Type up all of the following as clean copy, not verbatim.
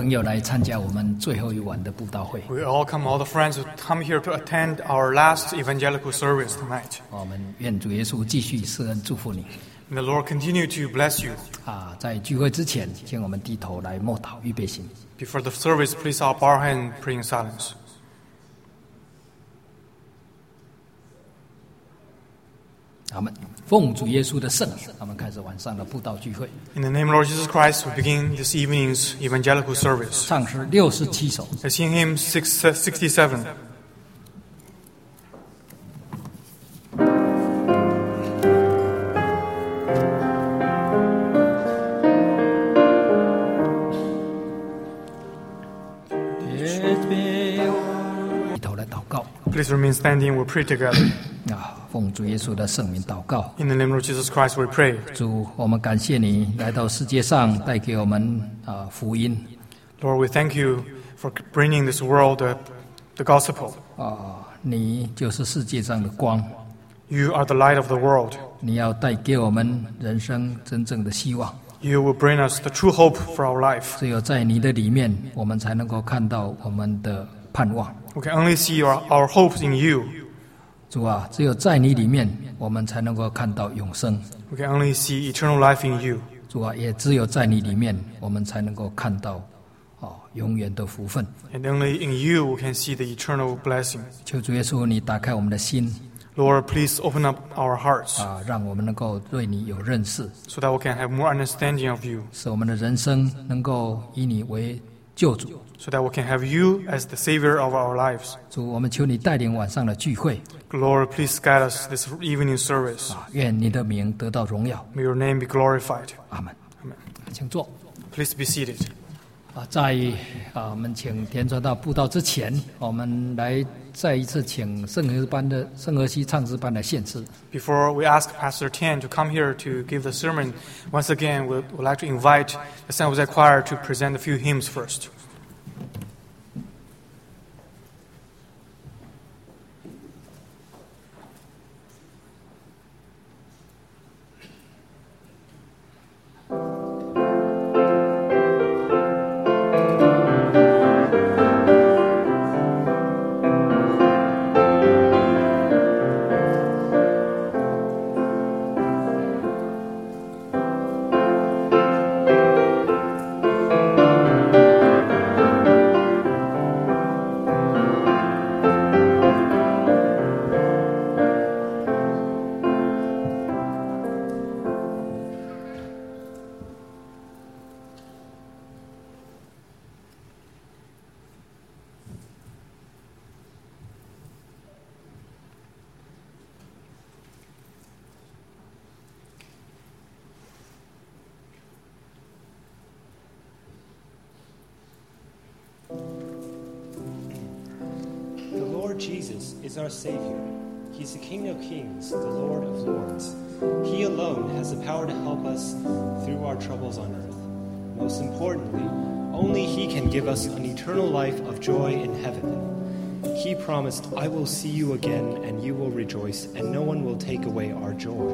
朋友来参加我们最后一晚的布道会。 We welcome all the friends who come here to attend our last evangelical service tonight. 我们愿主耶稣继续施恩祝福你。 May the Lord continue to bless you. 在聚会之前，请我们低头来默祷，预备心。 Before the service, please all bow our head and pray in silence. 我们奉主耶稣的圣名，我们开始晚上的布道聚会。 In the name of Lord Jesus Christ, we begin this evening's evangelical service. 唱诗67首。 Let's sing hymn 667. Please remain standing. We'll pray together. 奉主耶稣的圣名祷告。 In the name of Jesus Christ, we pray. 主，我们感谢你来到世界上，带给我们福音。 Lord, we thank you for bringing this world the gospel. 你就是世界上的光。 You are the light of the world. 你要带给我们人生真正的希望。 You will bring us the true hope for our life. 只有在你的里面，我们才能够看到我们的盼望。 We can only see our hopes in you. 主啊，只有在你里面，我们才能够看到永生。 We can only see eternal life in you. 主啊，也只有在你里面，我们才能够看到永远的福分。 And only in you we can see the eternal blessing. 求主耶稣，你打开我们的心。 Lord, please open up our hearts. 让我们能够对你有认识。 So that we can have more understanding of you. 使我们的人生能够以你为救主。 So that we can have you as the Savior of our lives. 主，我们求你带领晚上的聚会。 Lord, please guide us this evening service. 愿你的名得到荣耀。 May your name be glorified. 阿们。 Amen. 请坐。 Please be seated. 在我们请田传道布道之前，我们来再一次请圣和西唱诗班的献诗。 Before we ask Pastor Tian to come here to give the sermon, once again we'd like to invite the San Jose Choir to present a few hymns first. Jesus is our Savior. He's the King of Kings, the Lord of Lords. He alone has the power to help us through our troubles on earth. Most importantly, only He can give us an eternal life of joy in heaven. He promised, I will see you again, and you will rejoice, and no one will take away our joy.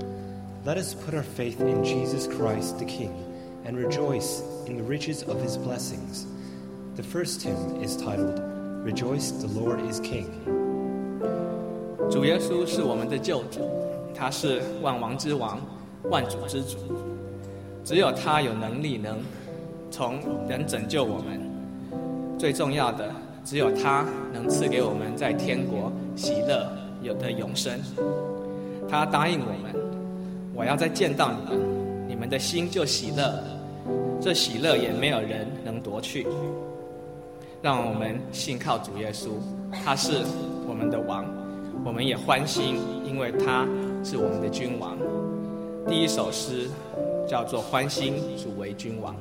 Let us put our faith in Jesus Christ the King, and rejoice in the riches of His blessings. The first hymn is titled, Rejoice, the Lord is King. 主耶稣是我们的救主，他是万王之王，万主之主。只有他有能力能从人拯救我们。最重要的，只有他能赐给我们在天国喜乐有的永生。他答应我们，我要再见到你们，你们的心就喜乐了。这喜乐也没有人能夺去。让我们信靠主耶稣，他是我们的王，我们也欢欣，因为他是我们的君王。第一首诗叫做《欢欣主为君王》。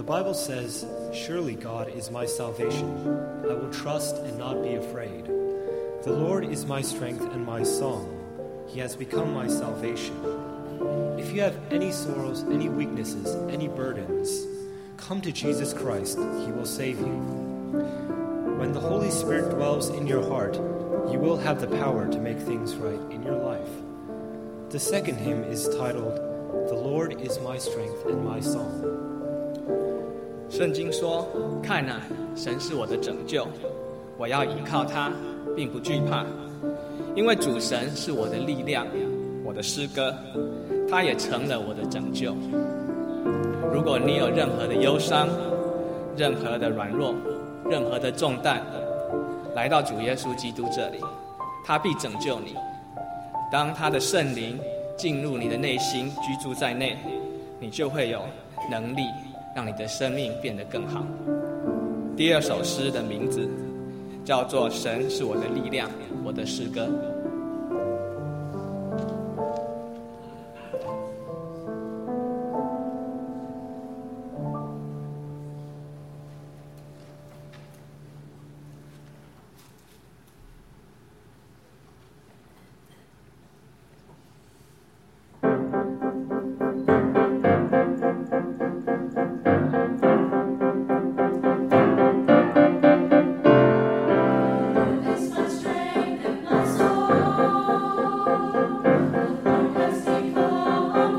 The Bible says, "Surely God is my salvation. I will trust and not be afraid. The Lord is my strength and my song. He has become my salvation." If you have any sorrows, any weaknesses, any burdens, come to Jesus Christ. He will save you. When the Holy Spirit dwells in your heart, you will have the power to make things right in your life. The second hymn is titled, "The Lord is my strength and my song." 圣经说：“看啊，神是我的拯救，我要倚靠他，并不惧怕，因为主神是我的力量，我的诗歌，他也成了我的拯救。”如果你有任何的忧伤、任何的软弱、任何的重担，来到主耶稣基督这里，他必拯救你。当他的圣灵进入你的内心，居住在内，你就会有能力让你的生命变得更好。第二首诗的名字叫做《神是我的力量，我的诗歌》。 Strength and my soul.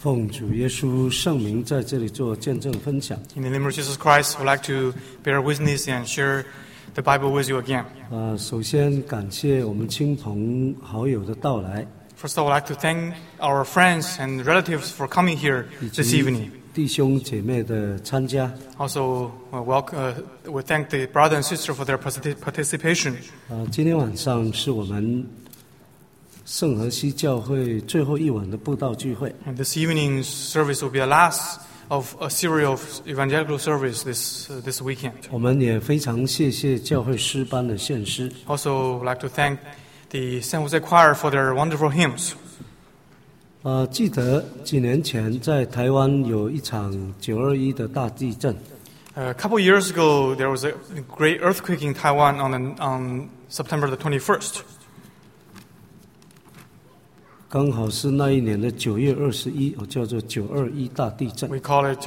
奉主耶稣圣名在这里做见证分享。 In the name of Jesus Christ, we'd like to bear witness and share the Bible with you again. 首先感谢我们亲朋好友的到来， First, I would like to thank our friends and relatives for coming here 以 this 及 evening. 弟兄姐妹的参加。 Also, we thank the brother and sister for their participation. 今天晚上是我们圣荷西教会最后一晚的布道聚会。 And this evening's service will be the last of a series of evangelical service this weekend. 我们也非常谢谢教会诗班的献诗。 Also, I'd like to thank the San Jose Choir for their wonderful hymns. 记得几年前在台湾有一场921的大地震， A couple years ago, there was a great earthquake in Taiwan on September the 21st. 刚好是那一年的9月21，叫做921大地震。 We call it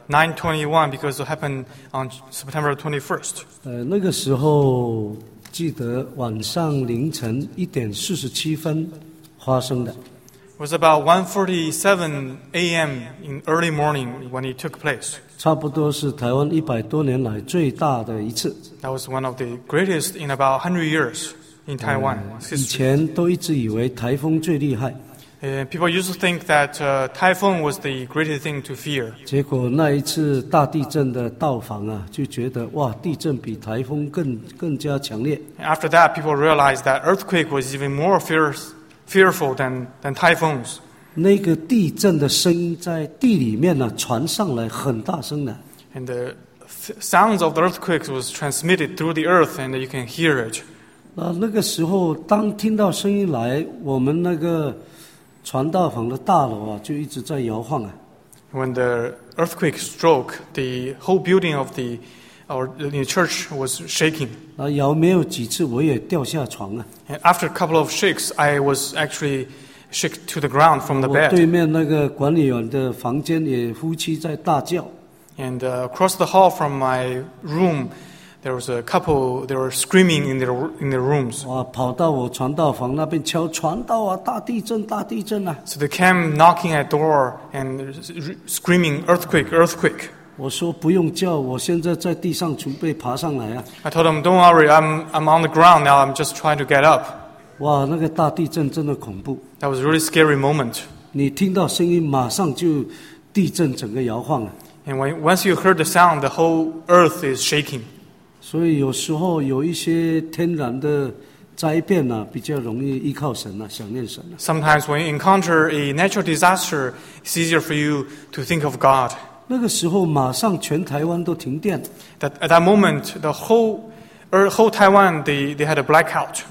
9/21 because it happened on September 21st. 那个时候记得晚上凌晨1点47分发生的。 It was about 1:47 a.m. in early morning when it took place. 差不多是台湾100多年来最大的一次。 That was one of the greatest in about 100 years in Taiwan. 以前都一直以为台风最厉害， People used to think that typhoon was the greatest thing to fear. 结果那一次大地震的到访啊，就觉得哇，地震比台风更加强烈。 After that, people realized that earthquake was even more fearful than typhoons. 那个地震的声音在地里面呢、传上来很大声的。 And the sounds of the earthquakes was transmitted through the earth, and you can hear it. 那个时候，当听到声音来，我们那个传道房的大楼啊，就一直在摇晃啊。 When the earthquake struck, the whole building of the church was shaking. 摇没有几次，我也掉下床啊。 And after a couple of shakes, I was actually shook to the ground from the 我对 bed. 面那个管理员的房间也夫妻在大叫。 And across the hall from my room, there was a couple. They were screaming in their rooms. 哇，跑到我传道房那边敲传道啊，大地震，大地震啊！ So they came knocking at door and screaming, "Earthquake! Earthquake!" 我说不用叫，我现在在地上准备爬上来啊！ I told them, "Don't worry, I'm on the ground now. I'm just trying to get up." 哇，那个大地震真的恐怖， That was a really scary moment. 你听到声音马上就地震，整个摇晃了。 And once you heard the sound, the whole earth is shaking. 所以有时候有一些天然的灾变啊，比较容易依靠神啊，想念神啊。 Sometimes when you encounter a natural disaster, it's easier for you to think of God. 那个时候马上全台湾都停电， That at that moment, the whole Taiwan they had a blackout.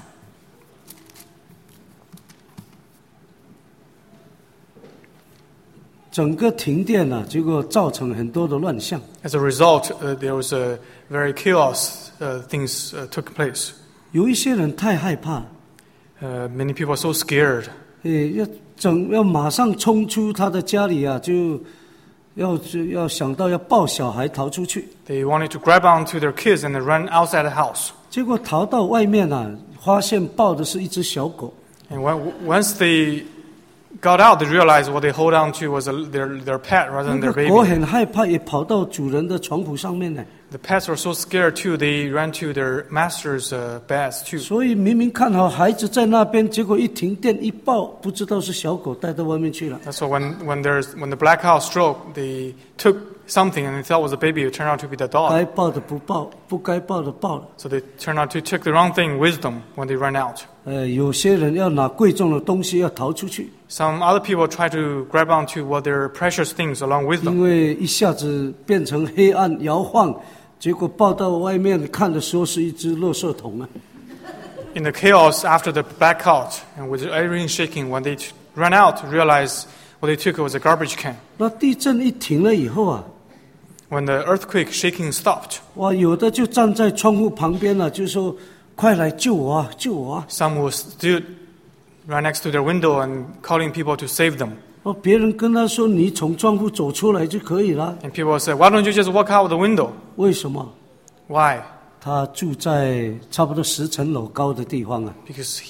整个停电啊，结果造成很多的乱象。 As a result, there was a very chaos. Things took place. 有一些人太害怕， Many people are so scared. 要马上冲出他的家里啊，就要想到要抱小孩逃出去。 They wanted to grab onto their kids and run outside the house. 结果逃到外面啊，发现抱的是一只小狗。 And once they got out, they realized what they hold on to was their pet rather 那 than their 个狗 baby. 很害怕，也跑到主人的床铺上面呢。 The pets were so scared too, they ran to their master's beds too. 所以明明看好孩子在那边，结果一停电一抱，不知道是小狗带到外面去了。 That's why when the blackout struck, they took something and they thought it was a baby. It turned out to be the 该 dog. 抱的不抱，不该抱的抱了。 So they turned out to take the wrong thing with them when they ran out. 有些人要拿贵重的东西要逃出去， Some other people try to grab onto what their precious things along with 因 them. 为一下子变成黑暗摇晃，结果抱到外面看的时候是一只垃圾桶啊。 In the chaos after the blackout and with everything shaking, when they ran out, realized what they took was a garbage can. 那地震一停了以后啊， When the earthquake shaking stopped, 哇，有的就站在窗户旁边啊，就说：“快来救我啊，救我啊！” some who stood right next to their window and calling people to save them. 别人跟他说：“你从窗户走出来就可以了。 And people said, "Why don't you just walk out the window?" ” 为什么？ Why? 他住在差不多10层楼高的地方啊。 Because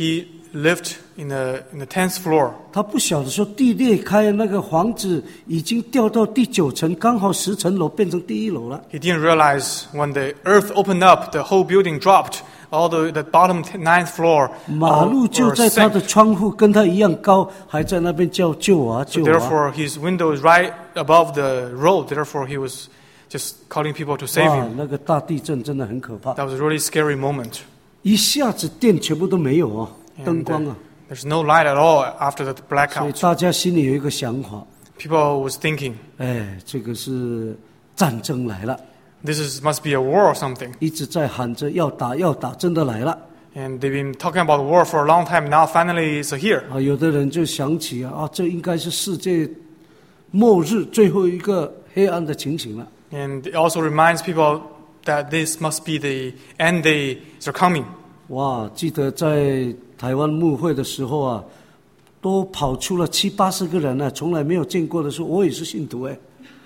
lived in the 10th floor. 他不晓得说地裂开，那个房子已经掉到第9层，刚好10层楼变成第1楼了。 He didn't realize when the earth opened up, the whole building dropped. All the bottom 9th floor 马路就在他的 sank. 窗户跟他一样高，还在那边叫救啊 So 救啊！ therefore, his window is right above the road. Therefore, he was just calling people to save 哇， him. 那个大地震真的很可怕， That was a really scary moment. 一下子电全部都没有哦， And, 灯光啊， there's no light at all after the 所以 blackout. 大家心里有一个想法， People was thinking, 哎，这个是战争来了， must be a war or something. 一直在喊着要打要打，真的来了 And they've been talking about war for a long time. Now finally it's here. 啊！有的人就想起啊，这应该是世界末日最后一个黑暗的情形了。 And it also reminds people that this must be the end days are coming. 哇，记得在台湾牧会的时候啊，都跑出了70、80个人呢，从来没有见过的时候，我也是信徒哎。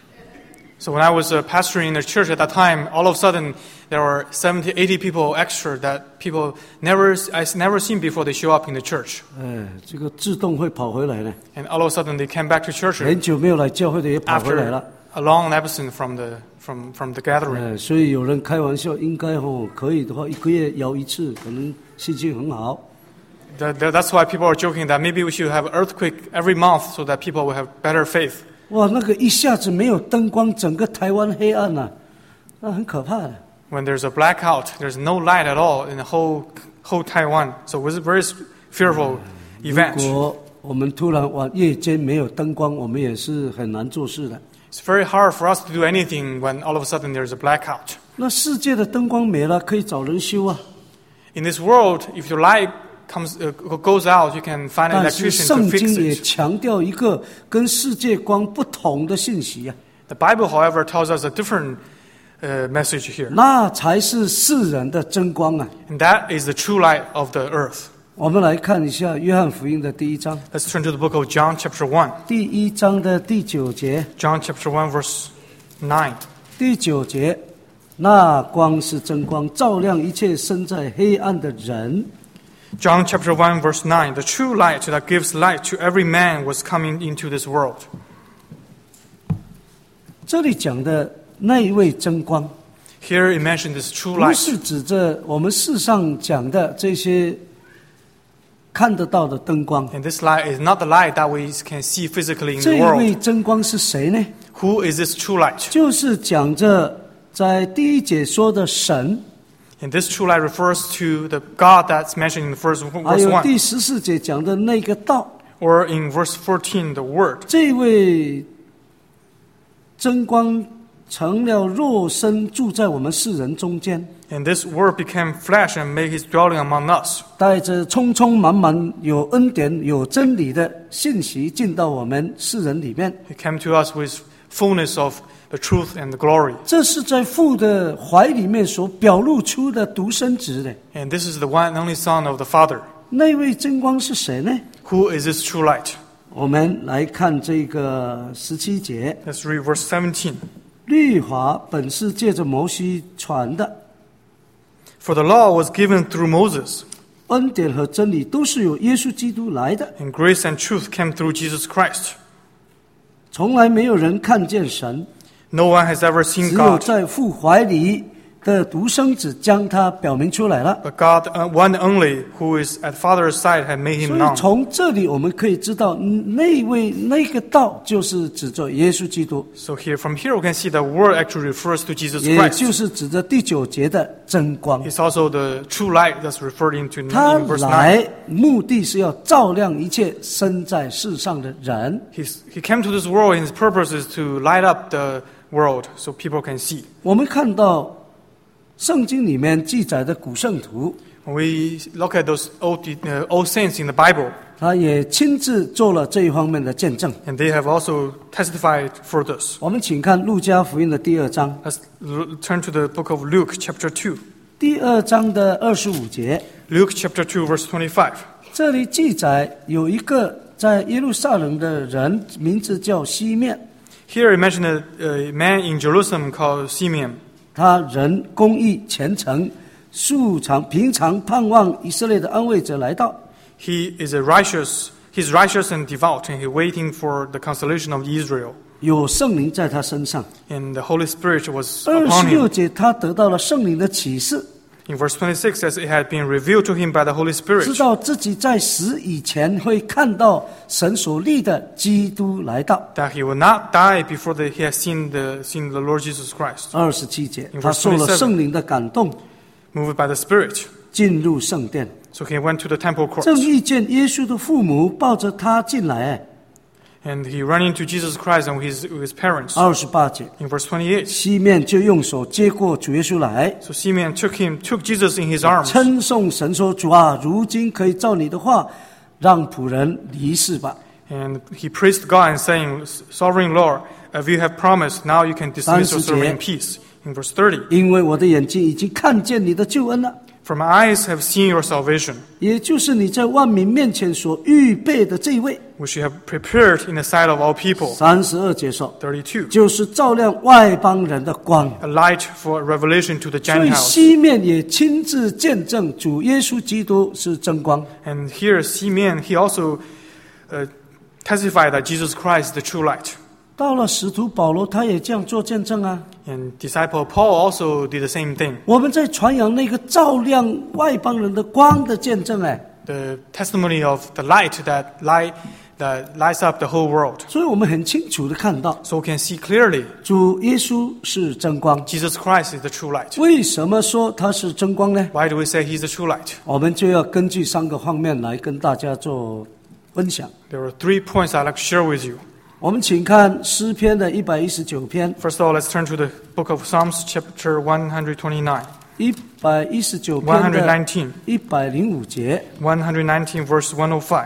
So when I was pastoring in the church at that time, all of a sudden there were 70, 80 people extra that I never seen before they show up in the church. 哎，这个自动会跑回来呢。 And all of a sudden they came back to church 很久没有来教会的也跑回来 after 了。 a long absence from the gathering. 哎，所以有人开玩笑，应该可以的话，1个月摇一次，可能心情很好。 That's why people are joking that maybe we should have an earthquake every month so that people will have better faith. 哇，那个一下子没有灯光，整个台湾黑暗呐、那很可怕的。 When there's a blackout, there's no light at all in the whole Taiwan. So it was a very fearful 如 event. 果我们突然夜间没有灯光，我们也是很难做事的。 It's very hard for us to do anything when all of a sudden there's a blackout. 那世界的灯光没了，可以找人修啊。 In this world, if your light goes out, you can find an 但是 electrician 圣 to 经 fix 也 it. 强调一个跟世界光不同的信息啊， The Bible, however, tells us a different message here. 那才是世人的真光啊。 And that is the true light of the earth. 我们来看一下约翰福音的第1章， Let's turn to the book of John chapter 1. 第1章的第9节。 John chapter 1 verse 9. 第9节，那光是真光，照亮一切身在黑暗的人。 John chapter 1 verse 9. The true light that gives light to every man was coming into this world. 这里讲的那一位真光， Here it mentioned this true 不 light. 是指着我们世上讲的这些看得到的灯光。 And this light is not the light that we can see physically in 这 the 一位 world. 真光是谁呢？ Who is this true light? 就是讲着在第1节说的神， And this true light refers to the God that's mentioned in the first 还 verse 有 1. 第14节讲的那个道。 Or in verse 14, the Word. 这位真光成了肉身，住在我们世人中间， And this Word became flesh and made His dwelling among us. 带着充充满满有恩典、有真理的信息进到我们世人里面。 He came to us with fullness of the truth and the glory. 这是在父的怀里面所表露出的独生子的。 And this is the one and only Son of the Father. 那位真光是谁呢？ Who is this true light? 我们来看这个17节， Let's read verse 17. 律法本是借着摩西传的， For the law was given through Moses, 恩典和真理都是由耶稣基督来的。 and grace and truth came through Jesus Christ. 从来没有人看见神， No one has ever seen 只有 God, 在父怀里的独生子将他表明出来了。 but God, one only, who is at Father's side, had made 所 Him 以 known. 从这里我们可以知道，那个道就是指着耶稣基督， So from here we can see the word actually refers to Jesus 也 Christ. 就是指着第9节的真光。 It's also the true light that's referred into in 他 verse 9. 来目的是要照亮一切生在世上的人。 He came to this world and His purpose is to light up the world so people can see. 我们看到圣经里面记载的古圣徒， When we look at those old saints in the Bible, 他也亲自做了这一方面的见证。 and they have also testified for this. 我们请看路加福音的第2章， Let's turn to the book of Luke chapter 2. 第2章的25节， Luke chapter 2 verse 25. 这里记载有一个在耶路撒冷的人，名字叫西面， Here it mentioned a man in Jerusalem called Simeon. 他人公义虔诚，平常盼望以色列的安慰者来到。 He's righteous and devout, and he's waiting for the consolation of Israel. 有圣灵在他身上。 And the Holy Spirit was upon 26 him. 节，他得到了圣灵的启示， In verse 26 says, it had been revealed to him by the Holy 知 Spirit 道自己在死以前会看到神所立的基督来到。 that he will not die before he has seen the Lord Jesus Christ. 27节， In verse 他受了 27 圣灵的感动， Moved by the Spirit. 进入圣殿。 So he went to the temple 正 court. 遇见耶稣的父母抱着他进来。 And he ran into Jesus Christ and with his parents. 28节， In verse 28. 西面就用手接过主耶稣来， So Simeon took Jesus in his arms. 称颂神说：“主啊，如今可以照你的话，让仆人离世吧。” And he praised God and saying, Sovereign Lord, if you have promised, now you can dismiss your 30 servant in peace. In verse 30. 因为我的眼睛已经看见你的救恩了， For my eyes have seen your salvation, 也就是你在万民面前所预备的这一位。 which you have prepared in the sight of all people. 32节说， 32. 就是照亮外邦人的光。 A light for revelation to the 所以 Gentiles. 西面也亲自见证主耶稣基督是真光。 And here Simeon, he also testified that Jesus Christ is the true light. 到了使徒保罗，他也这样做见证啊。 And disciple Paul also did the same thing. 我们在传扬那个照亮外邦人的光的见证， The testimony of the light that lights up the whole world. 所以我们很清楚的看到， So we can see clearly 主耶稣是真光。 Jesus Christ is the true light. 为什么说他是真光呢？ Why do we say he's the true light? 我们就要根据3个方面来跟大家做分享。 There are 3 points I'd like to share with you. 我们请看诗篇的119篇， First of all, let's turn to the book of Psalms, chapter 129. 119篇的 119. 105节。 119, verse 105.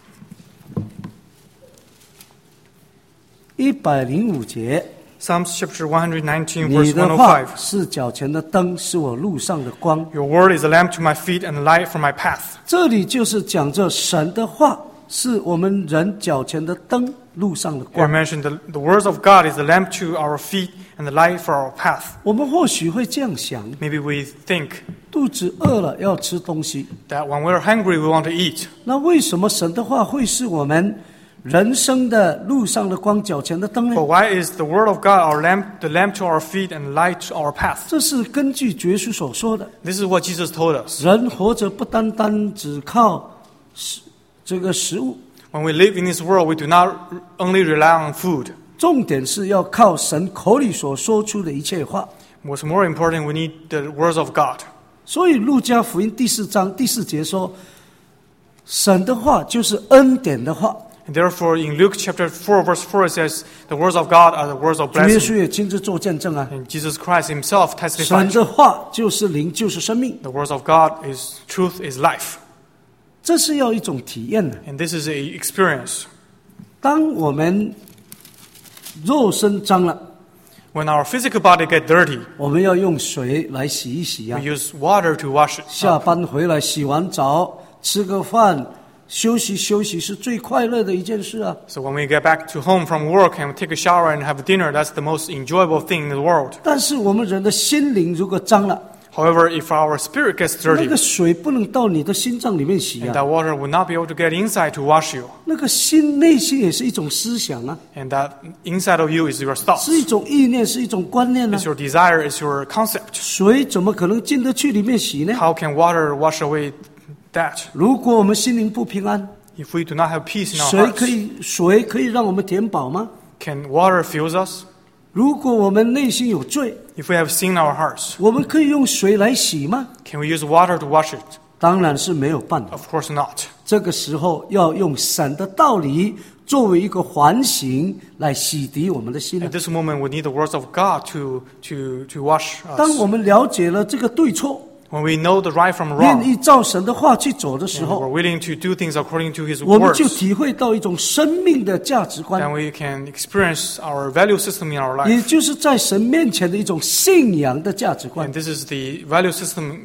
105节， Psalms chapter 119, 你 verse 的话 105. 是脚前的灯，是我路上的光。 Your word is a lamp to my feet and a light for my path. 这里就是讲着神的话是我们人脚前的灯，路上的 Here 光。 mentioned the words of God is a lamp to our feet and the light for our path. 我们或许会这样想： Maybe we think 肚子饿了要吃东西， that when we're hungry, we want to eat. 那为什么神的话会是我们人生的路上的光，脚前的灯呢？ But why is the word of God our lamp, the lamp to our feet and light to our path? 这是根据主耶稣所说的。 This is what Jesus told us. 人活着不单单只靠这个食物， When we live in this world, we do not only rely on food. 重点是要靠神口里所说出的一切话。 What's more important, we need the words of God. 所以路加福音第4章第4节说，神的话就是恩典的话。 And therefore, in Luke chapter 4, verse 4, it says, the words of God are the words of 主耶稣 blessing. 也亲自做见证啊， And Jesus Christ himself 神 testified. 的话就是灵，就是生命， The words of God is truth, is life. 这是要一种体验的。 And this is a experience. 当我们肉身脏了， When our physical body get dirty, 我们要用水来洗一洗啊 we。use water to wash it. 下班回来洗完澡，吃个饭，休息休息是最快乐的一件事啊。 So when we get back to home from work and take a shower and have dinner, that's the most enjoyable thing in the world. 但是我们人的心灵如果脏了， However, if our spirit gets 那 dirty, 个水不能到你的心脏里面洗 and 啊。 that water will not be able to get inside to wash you, 那个内心也是一种思想啊， and that inside of you is your thoughts, 是一种意念，是一种观念啊 is。your desire, is your concept. 水怎么可能进得去里面洗呢？ How can water wash away that? 如果我们心灵不平安， If we do not have peace in our 水可以让我们填饱吗？ can water fill us? 如果我们内心有罪， If we have sin in our hearts, 我们可以用水来洗吗？ can we use water to wash it? 当然是没有办法。 Of course not. 这个时候要用神的道理作为一个环形来洗涤我们的心 At。this moment, we need the words of God to wash 当我 us. 们了解了这个对错， When we know the right from 愿 wrong, 意照神的话去走的时 and we're 候， willing to do things according to His 我们就 words, 体会到一种生命的价值观， then we can experience our value system in our 也 life. 就是在神面前的一种信仰的价值观 And。this is the value system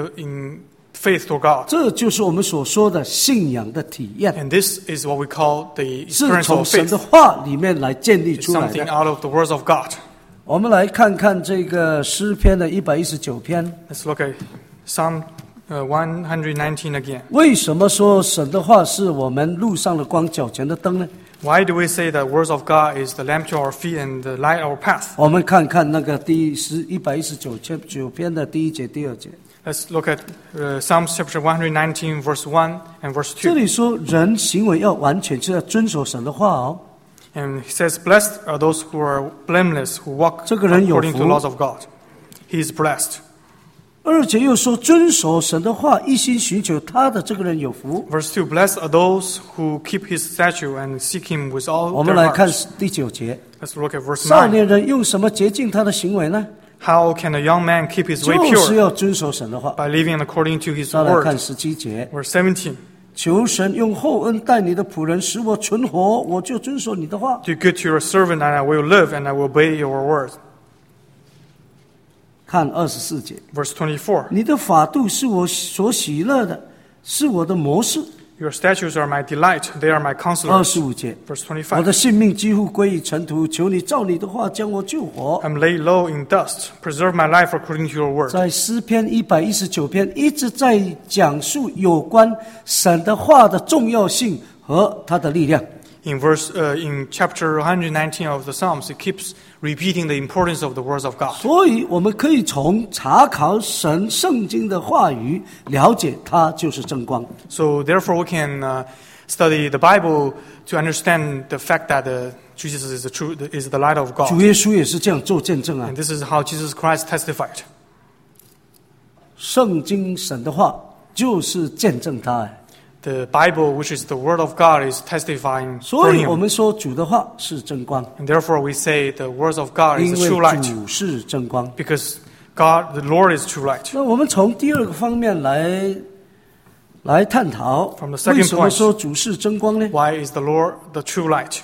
in faith to God. 这就是我们所说的信仰的体验， And this is what we call the 是 experience 从 of 神 faith. 的话里面来建立 It's 出来 something 的。 out of the words of God. 我们来看看这个诗篇的119篇， Let's look at Psalm 119 again. 为什么说神的话是我们路上的光，脚前的灯呢？ Why do we say that words of God is the lamp to our feet and the light our path? 我们看看那个119篇的第1节、第2节。 Let's look at Psalms chapter 119, verse 1 and verse 这 2. 里说人行为要完全，是要遵守神的话哦。 And he says, Blessed are those who are blameless, who walk 这个人有福。 according to the laws of God. He is blessed. 2节又说遵守神的话，一心寻求他的这个人有福。 Verse 2, Blessed are those who keep his statute and seek him with all 我们 their 来看 hearts. 第9节， Let's look at verse 少 9. 年人用什么洁净他的行为呢？ How can a young man keep his way 就是 pure? 要遵守神的话。 By living according to his 再来看 word. 17节， Verse 17. 求神用厚恩待你的仆人，使我存活，我就遵守你的话。 Do good to your servant, and I will live, and I will obey your word. 看24节， Verse 24. 你的法度是我所喜乐的，是我的模式。 Your statutes are my delight, they are my counselors. 25节， Verse 我 25. 的性命几乎归于尘土，求你照你的话将我救活。 I'm laid low in dust. Preserve my life according to your word. 在诗篇119篇一直在讲述有关神的话的重要性和它的力量。 In chapter 119 of the Psalms, it keeps repeating the importance of the words of God. 所以我们可以从查考神圣经的话语，了解它就是真光。 So therefore, we can study the Bible to understand the fact that Jesus is the light of 主 God. 耶稣也是这样做见证啊 And。this is how Jesus Christ testified. 圣经神的话就是见证他。 The Bible, which is the word of God, is testifying 所 for 以我 him. 们说主的话是真光， And therefore, we say the words of God 因 is the true 为 light. 主是真光。 Because God, the Lord, is true light. 那我们从第2个方面来探讨 From the second 为什么 point 说主是真光呢？ Why is the Lord the true light?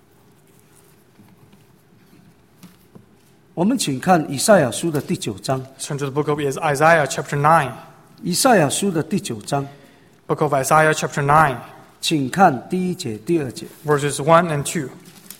我们请看以赛亚书的第9章。 Turn to the book of Isaiah, chapter 9. 以赛亚书的第9章， Book of Isaiah, chapter 9, 请看第1节、第2节。 verses 1 and 2.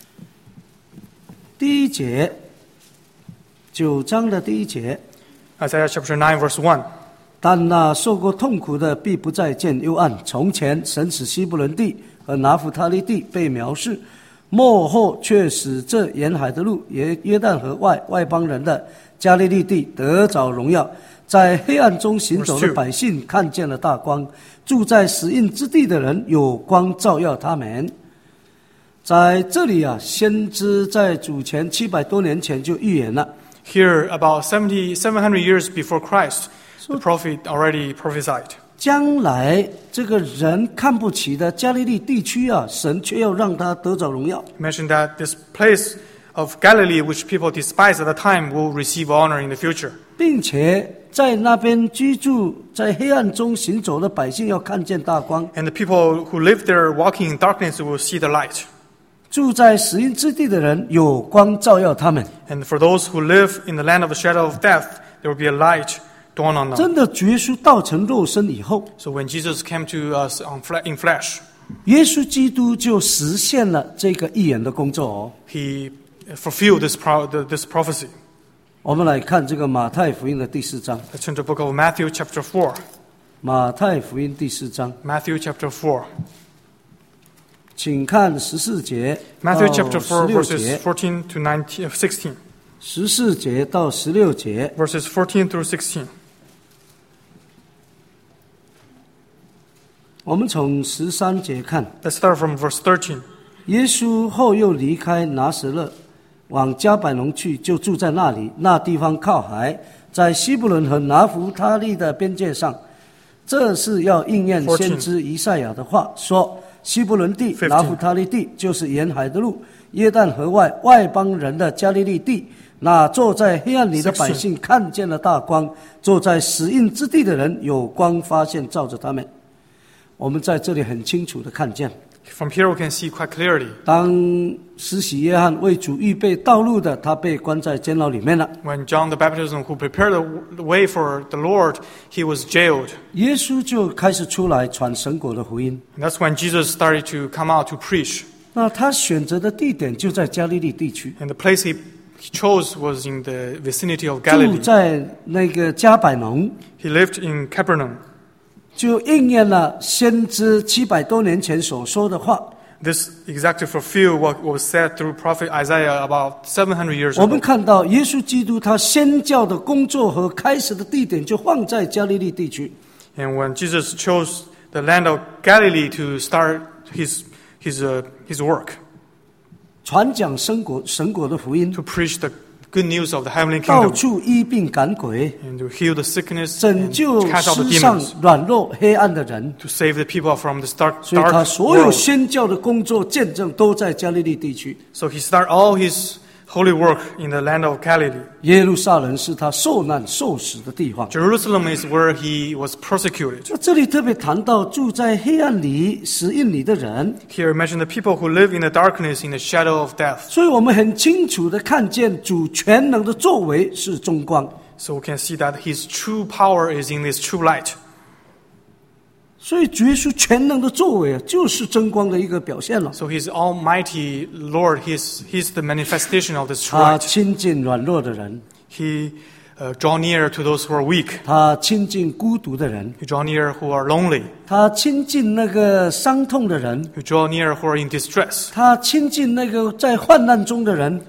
第1节，9章的第1节。 Isaiah, chapter 9, verse 1. 但那受过痛苦的必不再见幽暗。从前神使西布伦地和拿弗他利地被藐视，末后却使这沿海的路约旦河外邦人的加利利地得着荣耀。在黑暗中行走的百姓看见了大光，住在死荫之地的人有光照耀他们。在这里啊，先知在主前700多年前就预言了。 Here, about 700 years before Christ, the prophet already prophesied. 将来这个人看不起的加利利地区啊，神却要让他得着荣耀。 He mentioned that this place of Galilee, which people despised at the time, will receive honor in the future. 并且在那边居住在黑暗中行走的百姓要看见大光， And the people who live there walking in darkness will see the light. 住在死荫之地的人有光照耀他们。 And for those who live in the land of the shadow of death, there will be a light dawn on them. 真的，主耶稣道成肉身以后， So when Jesus came to us in flesh, 耶稣基督就实现了这个预言的工作哦。 he fulfilled this prophecy. 我们来看这个马太福音的第4章。 Let's turn to the book of Matthew, chapter 4. 马太福音第4章， Matthew, chapter 4. 请看14节到 Matthew, chapter 4, 16 verses 节 14 to 16. ，14节到16节。 Verses 14 through 16. 我们从13节看， Let's start from verse 13. 耶稣后又离开拿撒勒，往加百农去，就住在那里。那地方靠海，在西布伦和拿弗他利的边界上。这是要应验先知以赛亚的话，说西布伦地、拿弗他利地就是沿海的路，约旦河外邦人的加利利地。那坐在黑暗里的百姓看见了大光，坐在死荫之地的人有光发现照着他们。我们在这里很清楚的看见， From here we can see quite clearly. 当施洗约翰为主预备道路的，他被关在监牢里面了。 When John the Baptist, who prepared the way for the Lord, he was jailed. 耶稣就开始出来传神国的福音。 And that's when Jesus started to come out to preach. 那他选择的地点就在加利利地区。 And the place chose was in the vicinity of 住 Galilee. 在那个加百农， He lived in Capernaum. 就应验了先知700多年前所说的话。 This exactly fulfilled what was said through prophet Isaiah about 700 years 我们 ago. 看到耶稣基督他宣教的工作和开始的地点就放在加利利地区。 And when Jesus chose the land of Galilee to start his work, 传讲神国的福音， to preach the good news of the heavenly 到 kingdom, 处医病赶鬼， and to heal the sickness 拯 and 救 cast out the 世上 demons, 软弱黑暗的人。 to save the people from this dark 所以他所有 world. 宣教的工作见证都在加利利地区。 So he started all his holy work in the land of Galilee. 耶路撒冷是他受难受死的地方。 Jerusalem is where he was persecuted. 那这里特别谈到住在黑暗里、死荫里的人， Here mentioned the people who live in the darkness, in the shadow of death. 所以我们很清楚的看见主全能的作为是中光。 So we can see that his true power is in this true light. 所以主耶稣全能的作为啊，就是真光的一个表现了。 So he's Almighty Lord. He's the manifestation of this true 他 light. 亲近软弱的人， He draw near to those who are weak. 他亲近孤独的人， He draw near who are lonely. 他亲近那个伤痛的人， He draw near who are in distress. 他亲近那个在患难中的人，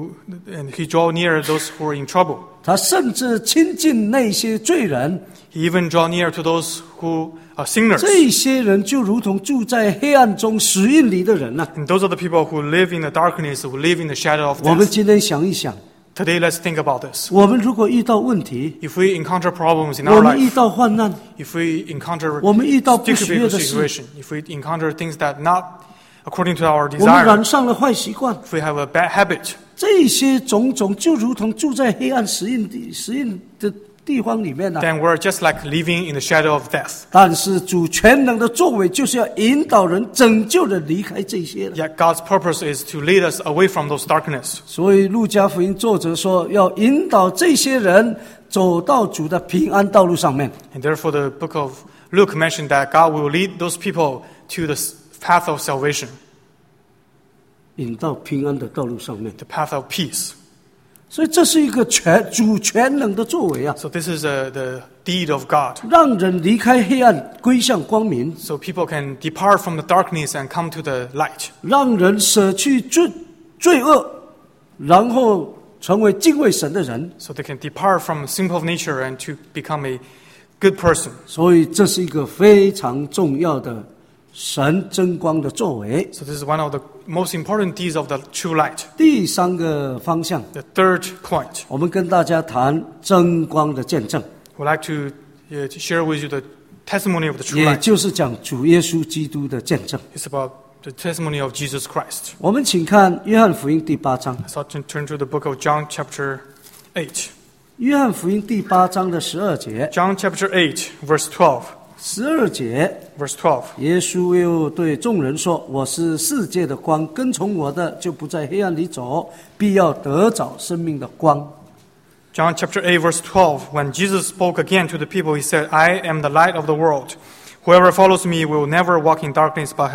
And he draw near those who are in trouble. 他甚至亲近那些罪人。 He even draw near to those who are sinners. 这些人就如同住在黑暗中死荫里的人呐、 And those are the people who live in the darkness, who live in the shadow of 我们 death. 今天想一想， Today, let's think about this. 我们如果遇到问题， If we encounter problems in 我 our 们遇 life, 到患难， if we encounter 我们遇到不喜悦 difficult 的事， situation, if we encounter things that not according to our 我们 desire, 染上了坏习惯， if we have a bad habit, 这些种种就如同住在黑暗死荫的地方里面呐、 then we're just like living in the shadow of death. 但是主全能的作为就是要引导人、拯救人离开这些的。 Yet God's purpose is to lead us away from those darkness. 所以路加福音作者说，要引导这些人走到主的平安道路上面。 And therefore the book of Luke mentioned that God will lead those people to the path of salvation, 引到平安的道路上面， the path of peace. 所以这是一个主全能的作为啊， So this is the deed of God. 让人离开黑暗，归向光明， So people can depart from the darkness and come to the light. 让人舍去罪恶，然后成为敬畏神的人。 So they can depart from sinful of nature and to become a good person. 所以这是一个非常重要的神真光的作为。 So this is one of the most important deeds of the true light. 第三个方向， The third point, 我们跟大家谈真光的见证， we'd like to share with you the testimony of the true 也 light. 就是讲主耶稣基督的见证。 It's about the testimony of Jesus Christ. 我们请看约翰福音第8章。 So turn to the book of John chapter 8. 约翰福音第8章的12节， John chapter 8, verse 12. 12节， Verse 12. 耶稣又对众人说：“我是世界的光，跟从我的就不在黑暗里走，必要得着生命的光。” John chapter 8, verse 12. When Jesus spoke again to the people, he said, I am the light of the world. Whoever follows me will never walk in darkness, but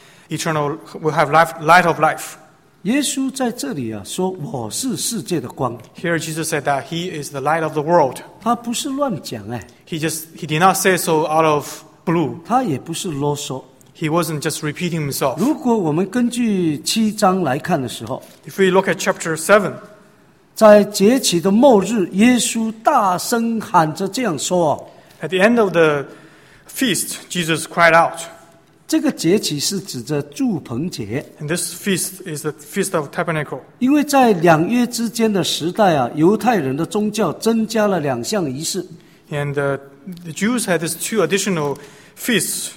will have light of life. 耶稣在这里啊说：“我是世界的光。 Here Jesus said that he is the light of the world. ” 他不是乱讲哎， He did not say so out of blue. 他也不是啰嗦。 He wasn't just repeating himself. 如果我们根据7章来看的时候， If we look at chapter 7, 在节期的末日，耶稣大声喊着这样说：“哦， at the end of the feast, Jesus cried out. 这个节期是指着住棚节， And this feast is the Feast of Tabernacle. 因为在两约之间的时代啊，犹太人的宗教增加了2项仪式。 And the Jews had these two additional feasts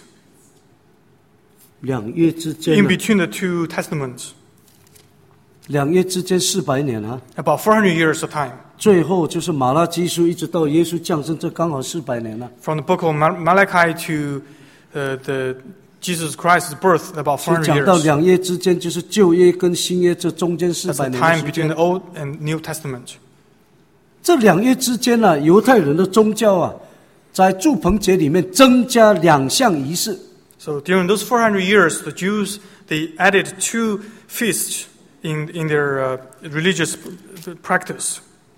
两约之间 in 啊， between the two testaments, 两约之间400年啊， about 400 years of time. 最后就是马拉基书一直到耶稣降生，这刚好400年了。 From the book of Malachi to the Jesus Christ's birth, about 所以 400 讲到 years. 两约之间，就是旧约跟新约这中间 That's 400 the 年的 time 时 between 间 the。Old and New Testament. 这两约之间呢、犹太人的宗教啊，在住棚节里面增加2项仪式。 So during those 400 years, the Jews, they added two feasts in their religious practice.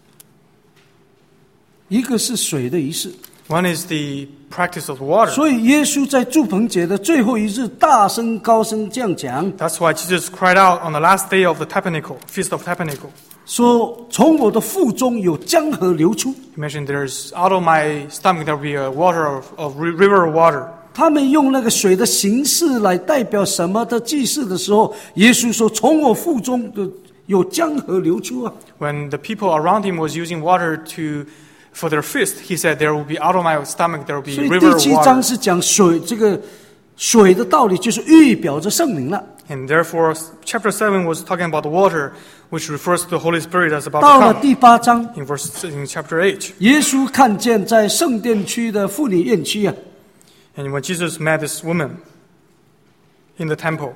一个是水的仪式， One is the practice of water. 所以耶稣在住棚节的最后一日大声高声这样讲， That's why Jesus cried out on the last day of the Tabernacle, Feast of Tabernacle. 说从我的腹中有江河流出。 He mentioned there's out of my stomach there will be a water of river of water. 他们用那个水的形式来代表什么的祭祀的时候，耶稣说从我腹中的有江河流出啊。 When the people around him was using water for their feast, he said, there will be out of my stomach there will be 所以 river 第 of 7章 water. 是讲水，这个水的道理就是预表着圣灵了。 And therefore, chapter 7 was talking about the water, which refers to the Holy Spirit as about 到了 to 第 come. 8章， In chapter 8. 耶稣看见在圣殿区的妇女院区啊， And when Jesus met this woman in the temple,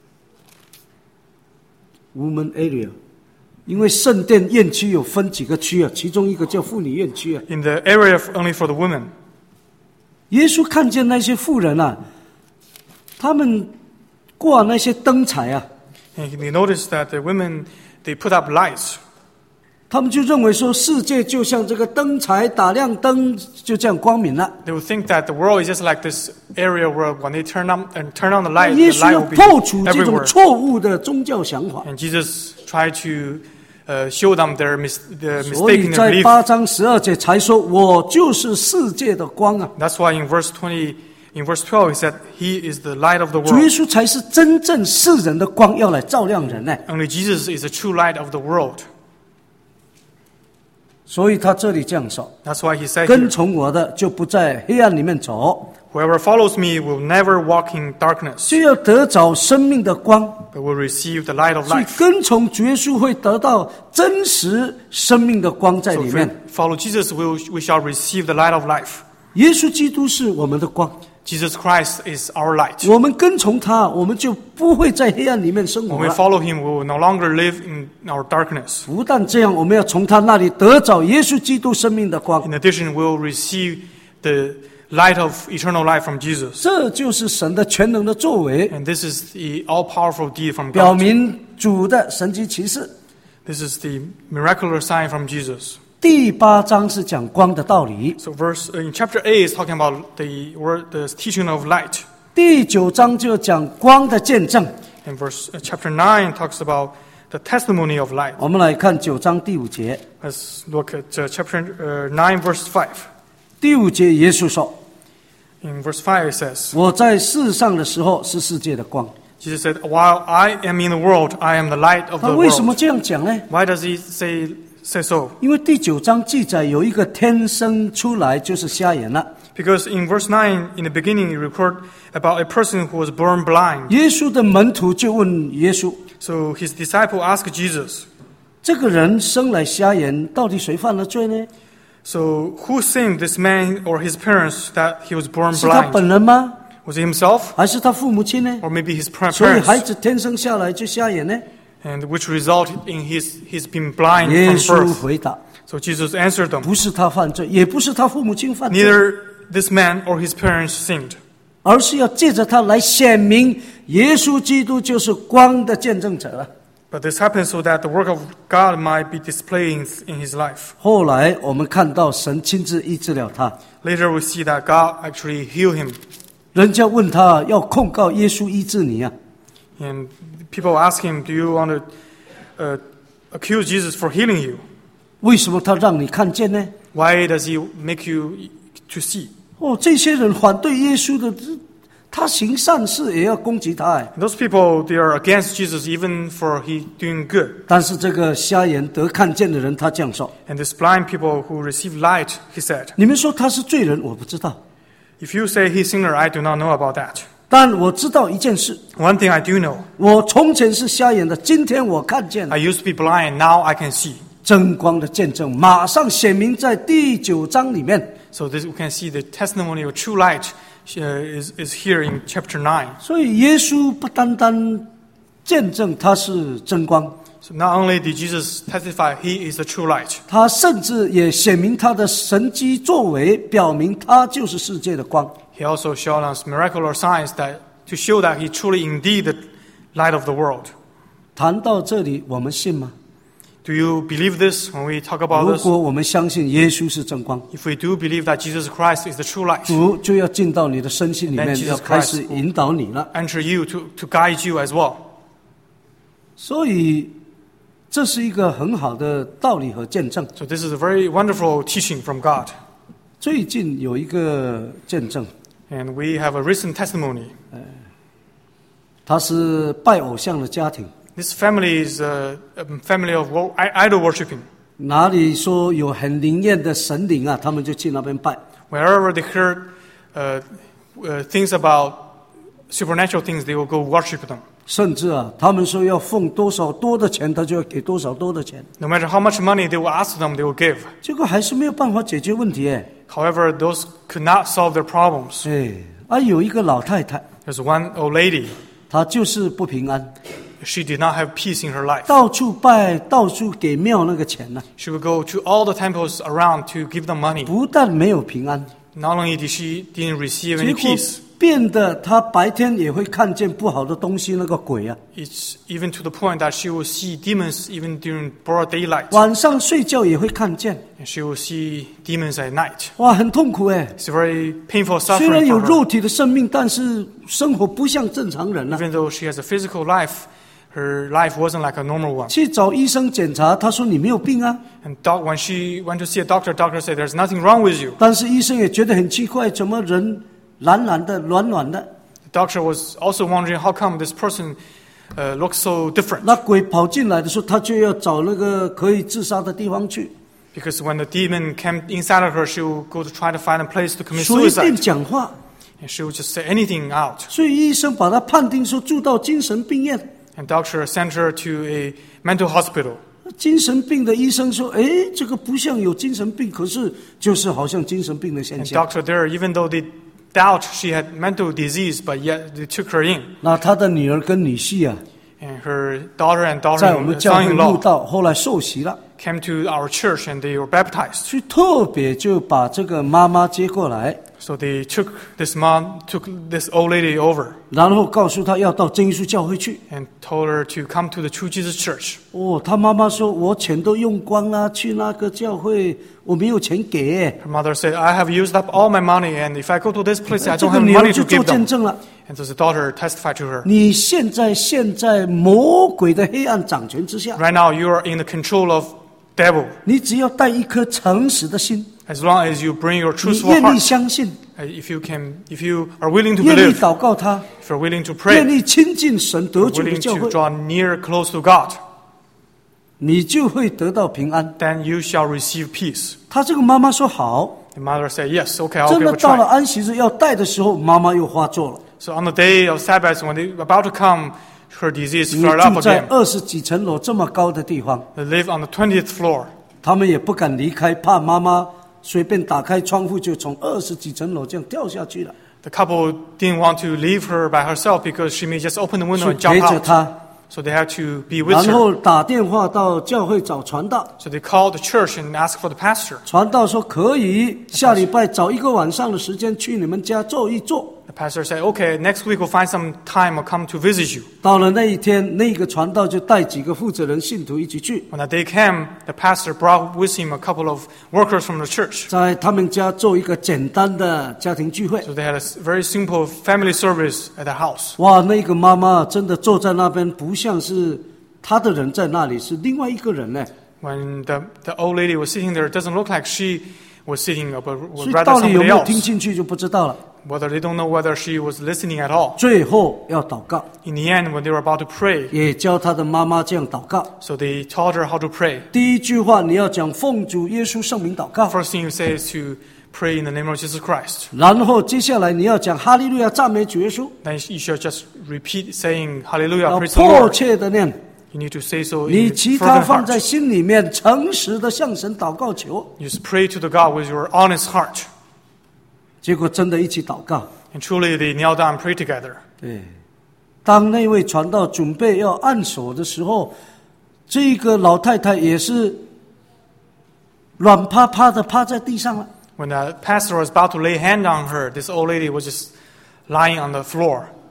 woman area， 因为圣殿院区有分几个区啊，其中一个叫妇女院区啊。 in the area only for the women, 耶稣看见那些妇人啊，他们挂那些灯彩啊， and he noticed that the women, they put up lights. 他们就认为说世界就像这个灯彩打亮灯，就这样光明了。 They would think that the world is just like this area where when they turn on the light, 耶 the 稣 light 要 will be 破除这种 everywhere. 错误的宗教想法， And Jesus tried to show them their the 所 mistake 以 in their 在 belief. 8章12节才说：“我就是世界的光啊！” That's why in verse 12, he said, He is the light of the 主耶 world. 稣才是真正世人的光，要来照亮人呢。 Only Jesus is the true light of the world. 所以他这里这样说： That's why he said 跟 here, 从我的就不在黑暗里面走， Whoever follows me will never walk in darkness, 就要得着生命的光。 but will receive the light of 所以 life. 跟从主耶稣会得到真实生命的光在 So 里 if we 面。 follow Jesus, we shall receive the light of life. 耶稣基督是我们的光， Jesus Christ is our light. 我们跟从他，我们就不会在黑暗里面生 When 活 we 了。 follow him, we will no longer live in our darkness. 不但这样，我们要从他那里得着耶稣基督生命的光， In addition, we will receive the light of eternal life from Jesus. 这就是神的全能的作为， And this is the all-powerful deed from 表 God. 明主的神迹奇事。 This is the miraculous sign from Jesus. 第8章是讲光的道理， So in chapter 8 is talking about the teaching of light. 第9章就讲光的见证。 And chapter 9 talks about the testimony of light. 我们来看9章第5节， Let's look at chapter 9 verse 5. 第5节耶稣说 In verse 5 it says,：“ 我在世上的时候是世界的光。 Jesus said, While I am in the world, I am the light ” of 他 the 为什么 world. 这样讲呢？ Why does he say so? 因为第9章记载有一个天生出来就是瞎眼了。 Because in verse 9, in the beginning, he record about a person who was born blind. 耶稣的门徒就问耶稣 So his disciple asked Jesus,：“ 这个人生来瞎眼，到底谁犯了罪呢？ So who sinned, this man or his parents, that he was born 是他 blind? 本人吗？ Was it himself? 还是他父母亲呢？ Or maybe his 所以孩 parents? 子天生下来就瞎眼呢？” And which resulted in his being blind 耶 from 稣 birth. 回答 So Jesus answered them,：“ 不是他犯罪，也不是他父母亲犯罪， Neither this man or his parents sinned, 而是要借着他来显明耶稣基督就是光的见证者了。” but this happened so that the work of God might be displayed in his life. 后来我们看到神亲自医治了他， Later we see that God actually healed him. 人家问他要控告耶稣医治你啊， And people ask him, Do you want to accuse Jesus for healing you? 为什么他让你看见呢？ Why does he make you to see? 哦，这些人反对耶稣的，他行善事也要攻击他哎。 Those people, they are against Jesus even for he doing good. 但是这个瞎眼得看见的人，他这样说： And these blind people who receive light, he said, 你们说他是罪人，我不知道， If you say he's sinner, I do not know about that. 但我知道一件事， One thing I do know, 我从前是瞎眼的，今天我看见了 I used to be blind, now I can see. 真光的见证，马上显明在第9章里面。 So this, we can see the testimony of true light is here in chapter 9. 所以耶稣不单单见证他是真光， So not only did Jesus testify he is the true light, 他甚至也显明他的神迹作为，表明他就是世界的光。 he also showed us miraculous signs that to show that he truly indeed the light of the world. 谈到这里，我们信吗？ Do you believe this when we talk about 如 this? 果我们相信耶稣是真光， If we do believe that Jesus Christ is the true light, 主就要进到你的身心里 Then 面， Jesus 要开始引导你了。 enter you to guide you as well. 所以这是一个很好的道理和见证。 So this is a very wonderful teaching from God. 最近有一个见证， And we have a recent testimony. 他是拜偶像的家庭， This family is a family of idol worshiping. 哪里说有很灵验的神灵啊，他们就去那边拜。 Wherever they heard things about supernatural things, they will go worship them. 甚至啊，他们说要奉多少多的钱，他就要给多少多的钱， No matter how much money they will ask them, they will give. 结果还是没有办法解决问题哎。 However, those could not solve their problems. 有一个老太太， There's one old lady. 她就是不平安， She did not have peace in her life. 到处拜，到处给庙那个钱呢、 She would go to all the temples around to give them money. 不但没有平安， Not only did she didn't receive 结 any 果 peace, 变得她白天也会看见不好的东西，那个鬼啊， it's even to the point that she will see demons even during broad daylight. 晚上睡觉也会看见， And she will see demons at night. 哇，很痛苦哎。 It's very painful 虽然 suffering 有 for her. 肉体的生命，但是生活不像正常人啊。 Even though she has a physical life, her life wasn't like a normal one. 去找医生检查，他说你没有病啊， And when she went to see a doctor, doctor said, "There's nothing wrong with you." 但是医生也觉得很奇怪，怎么人懒懒的、软软的？ The doctor was also wondering how come this person looks so different. 那鬼跑进来的时候，他就要找那个可以自杀的地方去， Because when the demon came inside of her, she would go to try to find a place to commit 随便 suicide. 讲话。 And she would just say anything out. 所以医生把他判定说住到精神病院。 And doctor sent her to a mental hospital. 精神病的医生说：“哎，这个不像有精神病，可是就是好像精神病的现 And 象。 doctor there, even though they doubt she had mental disease, but yet they took her in. ” 那他的女儿跟女婿啊， And her daughter and 在我们教会慕 son-in-law 道，后来受洗了， came to our church and they were baptized. 所以特别就把这个妈妈接过来， So they took this old lady over 然后告诉她要到真耶稣教会去。 and told her to come to the True Jesus Church. 她妈妈说：“我钱都用光了，去那个教会我没有钱给。” Her mother said, "I have used up all my money, and if I go to this place, I 这 don't 个 have 女儿 money 就 to 做 give 见 them." 证了。 And so the daughter testified to her, 你现在魔鬼的黑暗掌权之下， "Right now, you are in the control of devil. 你只要带一颗诚实的心， As long as you bring your 你 truthful 愿意 heart, 相信， if you are willing to 愿意 believe, 祷告他， if you're willing to 愿 pray, 意亲近神得救的 willing 教 to 会， draw near, close to God, 你就会得到平安。 then you shall receive peace." 他这个妈妈说好， The mother said, "Yes, okay, I'll 真 give 的 it a 到了 try." 安息日要带的时候，妈妈又发作了。 So on the day of Sabbath, when they were about to come, her disease 因为 flared up 住在 again. 20几层楼这么高的地方， They live on the 20th floor. 他们也不敢离开，怕妈妈随便打开窗户就从20几层楼这样掉下去了。 The couple didn't want to leave her by herself because she may just open the window 所以 and jump 陪着 out. 她， So they had to be with 然 her. 后打电话到教会找传道， So they called the church and asked for the pastor. 传道说可以，下礼拜找一个晚上的时间去你们家坐一坐。 The pastor said, "Okay, next week we'll find some time. I'll come to visit you." 到了那一天，那个传道就带几个负责人信徒一起去， When that day came, the pastor brought with him a couple of workers from the church. 在他们家做一个简单的家庭聚会。 So they had a very simple family service at their house. 哇，那个妈妈真的坐在那边，不像是她的人在那里，是另外一个人呢。 When the old lady was sitting there, it doesn't look like she was sitting, but 所 was 以 rather 到底有 somebody 没有听 else. 进去就不知道了。 Whether they don't know whether she was listening at all. 最后要祷告， In the end, when they were about to pray, 也教她的妈妈这样祷告。 so they taught her how to pray. 第一句话你要讲奉主耶稣圣名祷告， First thing you say is to pray in the name of Jesus Christ. 然后接下来你要讲哈利路亚赞美主耶稣， Then you should just repeat saying Hallelujah, 要 praise the 迫 Lord. 切的念， You need to say so 你 in 其他 fervent 放在 heart. 心里面，诚实的向神祷告求。 You just pray to the God with your honest heart. 结果真的一起祷告。 And truly they kneel down and pray together. 对，当那位传道准备要按手的时候，这个老太太也是软趴趴的趴在地上了。 When the pastor was about to lay hand on her, this old lady was just lying on the floor.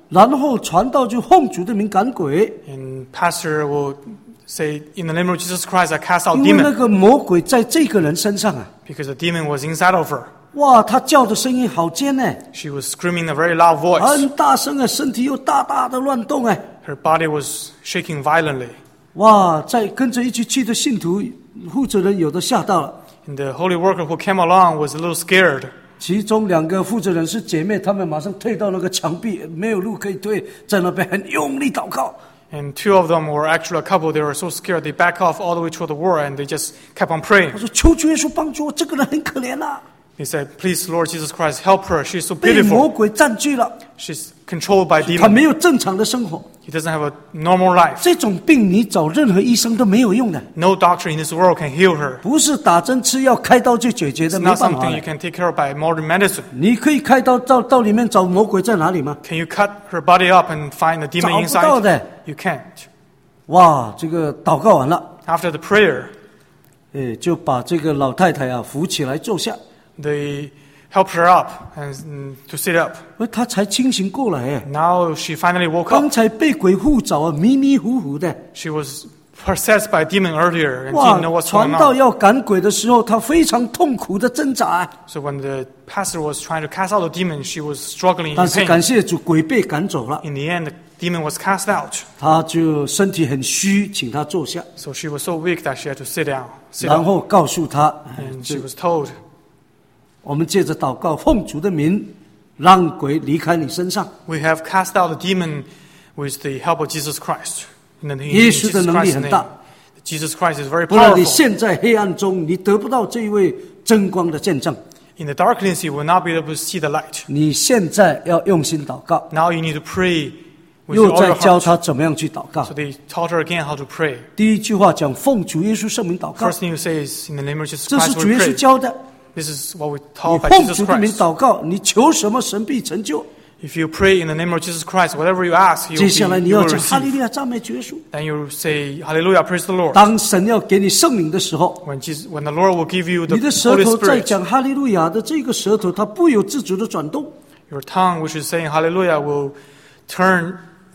然后传道就奉主的名赶鬼， And pastor will say, in the name of Jesus Christ, I cast out 因为那 demon. 个魔鬼在这个人身上啊， Because the demon was inside of her. 哇，他叫的声音好尖呢， She was screaming in a very loud voice. 很大声啊，身体又大大的乱动哎， Her body was shaking violently. 哇，在跟着一起去的信徒负责人有的吓到了， And the holy worker who came along was a little scared. 其中2个负责人是姐妹，她们马上退到那个墙壁，没有路可以退，在那边很用力祷告。 And 2 of them were actually a couple. They were so scared. They backed off all the way to the wall and they just kept on praying. 他说：“求主耶稣帮助我，这个人很可怜啊， They said, please, Lord Jesus Christ, help her. She's so 被魔 beautiful. 鬼占据了， She's controlled by 他 demons. 没有正常的生活。 He doesn't have a normal life. 这种病你找任何医生都没有用的， No doctor in this world can heal her. 不是打针吃药开刀就解决 It's 的，没 not 办法 something 的 you。can take care of by modern medicine. 你可以开刀到里面找魔鬼在哪里吗？ Can you cut her body up and find the 找 demon 不到 inside? 的。 You can't. 哇，这个祷告完了， After the prayer, 就把这个老太太啊扶起来坐下， they helped her up and to sit up. 她才清醒过来哎。 Now she finally woke 刚 up. 才被鬼附着啊，迷迷糊糊的。 She was possessed by a demon earlier and 哇 didn't know，what's 传 going 道 on. 要赶鬼的时候，她非常痛苦的挣扎， So when the pastor was trying to cast out the demon, she was struggling 但 in 是感 pain. 谢主，鬼被赶走了， In the end, the demon was cast out. 她就身体很虚，请她坐下， So she was so weak that she had to sit down. 然后告诉她， And she was told, 我们借着祷告，奉主的名，让鬼离开你身上。 we have cast out the demon with the help of Jesus Christ. In the 耶 in 稣的 Jesus 能力 Christ's 很 name. 大， Jesus Christ is very 不然你 powerful. 陷在黑暗中，你得不到这一位真光的见证。 In the darkness, you will not be able to see the light. 你现在要用心祷告， Now you need to pray with 又 all 在 your 教 heart. 他怎么样去祷告 So。they taught her again how to pray. 第一句话讲奉主耶稣圣名祷告， First thing you say is, in the name of Jesus 这是 Christ 主 we 耶稣 pray. 教的。 This is what we 你 taught by 奉 Jesus 主的名 Christ. 祷告，你求什么神必成就。 If you pray in the name of Jesus Christ, whatever you ask, 接下来你 you 要 will 讲哈利 receive. 路亚赞美主耶稣。 Then you say, Hallelujah, praise the Lord. 当神要给你圣灵的时候， When the Lord will give you the 你的舌 Holy 头在 Spirit, 讲哈利路亚的这个舌头，它不由自主的转动。 your tongue, which is saying Hallelujah, will turn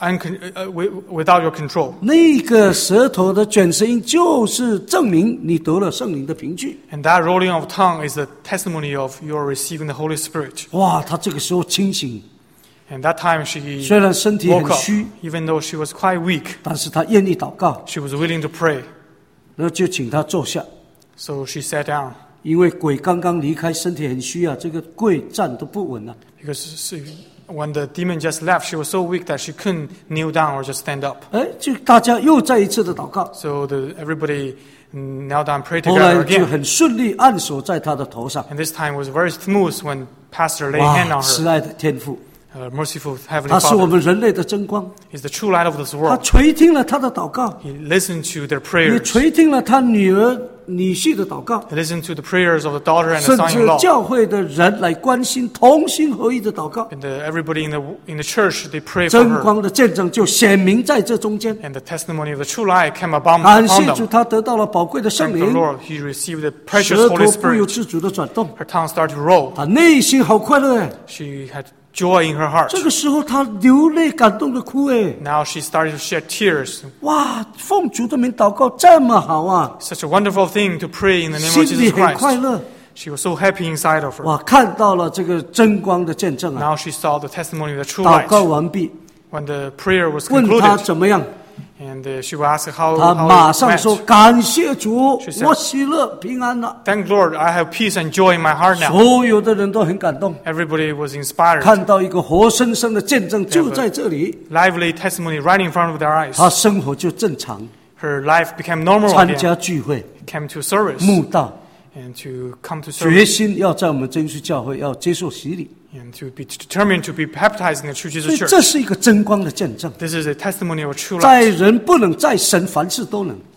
without your control. 那个舌头的卷舌音就是证明你得了圣灵的凭据。 And that rolling of tongue is the testimony of your receiving the Holy Spirit. 哇，他这个时候清醒， And that time she 虽然身体 woke 很 up, 虚， even though she was quite weak, 但是他愿意祷告， she was willing to pray. 然后就请他坐下， So she sat down 因为鬼刚刚离开，身体很虚啊，这个跪站都不稳了、 because when the demon just left, she was so weak that she couldn't kneel down or just stand up. 哎，就大家又再一次的祷告， So everybody knelt down and prayed 后 together 来就 again. 很顺利按手在他的头上。 And this time was very smooth when Pastor laid 哇， hand on 慈 her. 爱的天父， Merciful Heavenly 他是我 Father 们人类的真光， is the true light of this 他 world. 垂听了他的祷告， He listened to their 也 prayers. 垂听了他女儿、女婿的祷告， He listened to the prayers of the daughter and 甚 the 至 son-in-law. 教会的人来关心同心合一的祷告， And everybody in the church, they pray for 真 her. 光的见证就显明在这中间。 And the testimony of the true light came upon 感谢主， them. 他得到了宝贵的圣 Thank the 灵， Lord. He received the precious 舌 Holy 头不由 Spirit. 自主的转动， Her tongue started to roll. 他内心好快乐哎。 She had joy in her heart. 这个时候他流泪感动的哭哎， Now she started to shed tears. 哇！奉主的名祷告这么好啊， Such a wonderful thing to pray in the name 心 of 里 Jesus 很快 Christ. 乐。 She was so happy inside of her. 哇，看到了这个真光的见证啊！ Now she saw the testimony of the true 祷告 light. 完毕， When the prayer was 问他 concluded, 怎么样， and she will ask how 他马 it 上说 went. 感谢主 She，said- 我喜乐平安了。 Thank Lord, I have peace and joy in my heart now. 所有的人都很感动， Everybody was inspired. 看到一个活生生的见证就在这里， Lively testimony right in front of their eyes. 他生活就正常， Her life became normal 参 again. 加聚会、 Came to service 慕道， and to come to 决 service 心要在我们真耶稣教会要接受洗礼， and to be determined to be baptized in the true 所以 Jesus 这 church. 是一个真光的见证。 This is a testimony of a true 在 light. 人不能，在神凡事都能。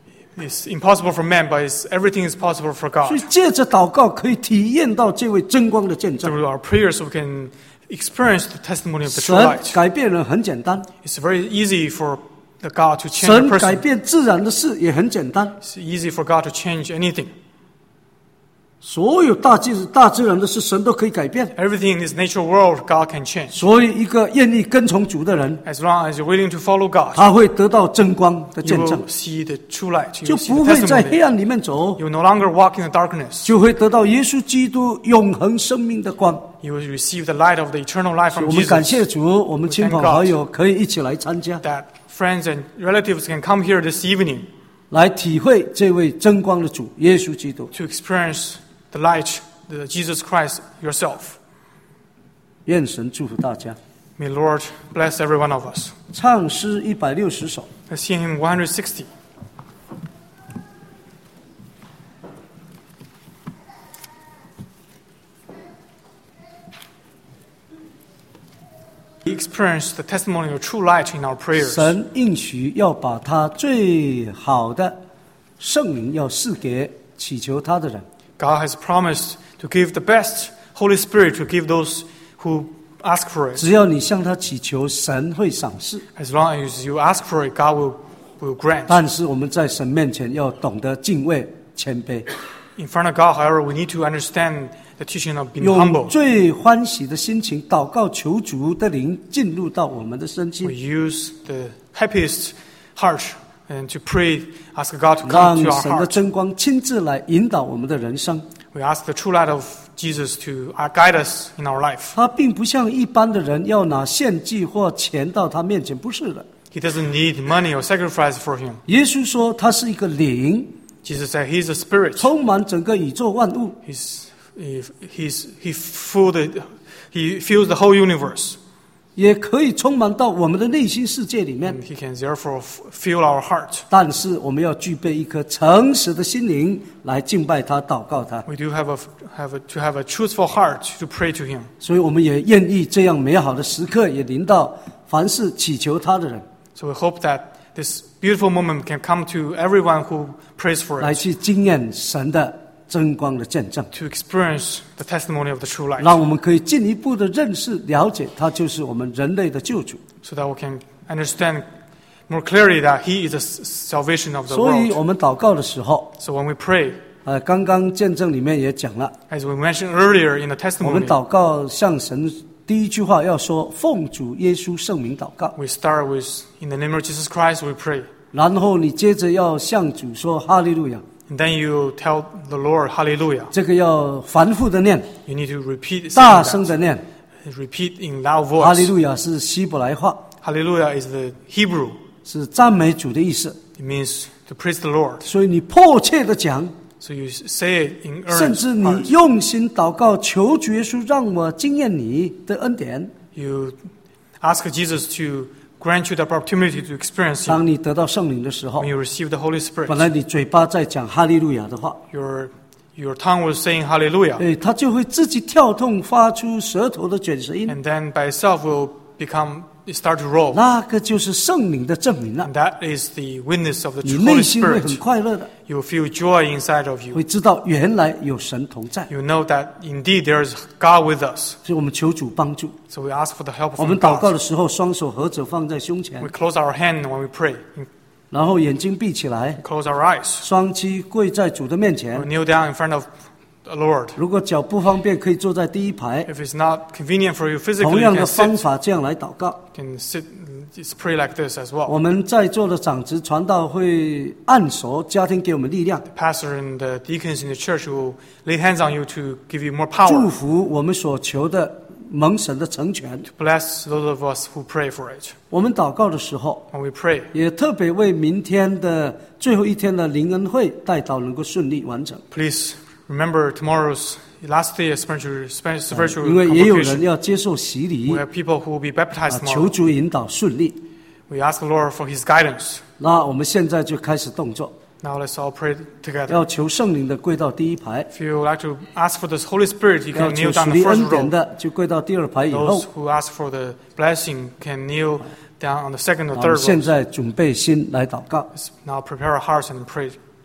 It's impossible for man, but everything is possible for 所 God. 以借着祷告可以体验到这位真光的见证。 Through our prayers, we can experience the testimony of the true 神 light. 改变人很简单， It's very easy for the God to change 神 a 改 person. 变自然的事也很简单。 It's easy for God to change anything. 所有大自然的事，神都可以改变。 Everything in this natural world, God can change. 所以，一个愿意跟从主的人， As long as you're willing to follow God, 他会得到真光的 you 见证， will see the true light. You 就 will see 不 the 会在黑 testimony. 暗里面走， You will no longer walk in the darkness. 就会得到耶稣基督永恒生命的光。 You will receive the light of the eternal life 我 from 们感 Jesus. 谢主，我们亲朋好友可以一起来参加， That friends and relatives can come here this evening 来体会这位真光的主耶稣基督。 to experience the light, the Jesus Christ yourself. 愿神祝福大家。 May Lord bless every one of us. 唱诗160首。 Let's sing hymn 160. We experience the testimony of true light in our prayers. 神应许要把他最好的圣灵要赐给祈求他的人。 God has promised to give the best Holy Spirit to give those who ask for it. 只要你向他祈求，神会赏赐。 As long as you ask for it, God will grant. 但是我们在神面前要懂得敬畏、谦卑， In front of God, however, we need to understand the teaching of being 用 humble. 最欢喜的心情祷告，求主的灵进入到我们的身 We 心， use the happiest heart and to pray, ask God to 让 come to our 神的 heart. 真光亲自来引导我们的人生。 We ask the true light of Jesus to guide us in our life. 他并不像一般的人要拿献祭或钱到他面前，不是的。 He doesn't need money or sacrifice for him. 耶稣说他是一个灵， Jesus said he's a spirit. 充满整个宇宙万物。 He fills the whole universe. 也可以充满到我们的内心世界里面， And he can therefore fill our heart. 但是我们要具备一颗诚实的心灵来敬拜他、祷告他。 We do have a truthful heart to pray to him. 所以我们也愿意这样美好的时刻也临到凡是祈求他的人， So we hope that this beautiful moment can come to everyone who prays for 来 it, 去经验神的真光的见证， to experience the testimony of the true light, 让我们可以进一步的认识、了解他就是我们人类的救主。 so that we can understand more clearly that he is the salvation of the 所以 world. 我们祷告的时候， So when we pray, 刚刚见证里面也讲了， as we mentioned earlier in the 我们 testimony, 祷告向神第一句话要说奉主耶稣圣名祷告， we start with, in the name of Jesus Christ, we pray. 然后你接着要向主说哈利路亚， And then you tell the Lord, Hallelujah. 这个要反复的念， You need to repeat, 大 saying 声的 that. 念。 Repeat in loud 哈利 voice. 路亚是希伯来话， Hallelujah is the Hebrew. 是赞美主的意思。 It means to praise the Lord. 所以你迫切的讲， So you say it in 甚 earnest 至你 heart. 用心祷告，求主耶稣让我经验你的恩典。 You ask Jesus to grant you the opportunity to experience Him. 当你得到圣灵的时候 When，you receive the Holy 本来 Spirit, 你嘴巴在讲哈利路亚的话， your tongue was saying Hallelujah. 它就会自己跳动，发出舌头的卷舌音， And then by itself will start to roll. 那个就是圣灵的证明了 And。that is the witness of the 你 true 内 Holy 心会很 Spirit. 快乐的， You will feel joy inside of you. 会知道原来有神同在。 You know that indeed there is God with us. 所以我们求主帮助。 So we ask for the help 我 from 们祷告 God. 的时候，双手合着放在胸前 We，close our hand when we pray. We 然后眼睛闭起来， close our eyes. 双膝跪在主的面 We 前。 kneel down in front of the Lord. 如果脚不方便，可以坐在第一排。 If it's not convenient for you 同 physically, you 样的 can 方 sit. 法这样来祷告。 Can sit, just pray like this as well. 我们在座的长职传道会按手，加添给我们力量， The pastor and the deacons in the church will lay hands on you to give you more 祝 power, 福我们所求的蒙神的成全。 bless those of us who pray for it. 我们祷告的时候， When we pray, 也特别为明天的最后一天的灵恩会代祷能够顺利完成， please remember tomorrow's last day of spiritual 因为也有人 convocation. 要接受洗礼 We，have people who will be baptized 求 tomorrow. 主引导顺利。 We ask the Lord for His guidance. 那我们现在就开始动作， Now let's all pray together. 要求圣灵的跪到第一排， If you would like to ask for the Holy Spirit, you 要 can 求 kneel 属 down 灵 the 恩 first 典 row. 的就跪到第二排以后 Those。who ask for the blessing can kneel down on the second or 我们 third 现 row. 在准备心来祷告。 Let's now prepare our hearts and pray.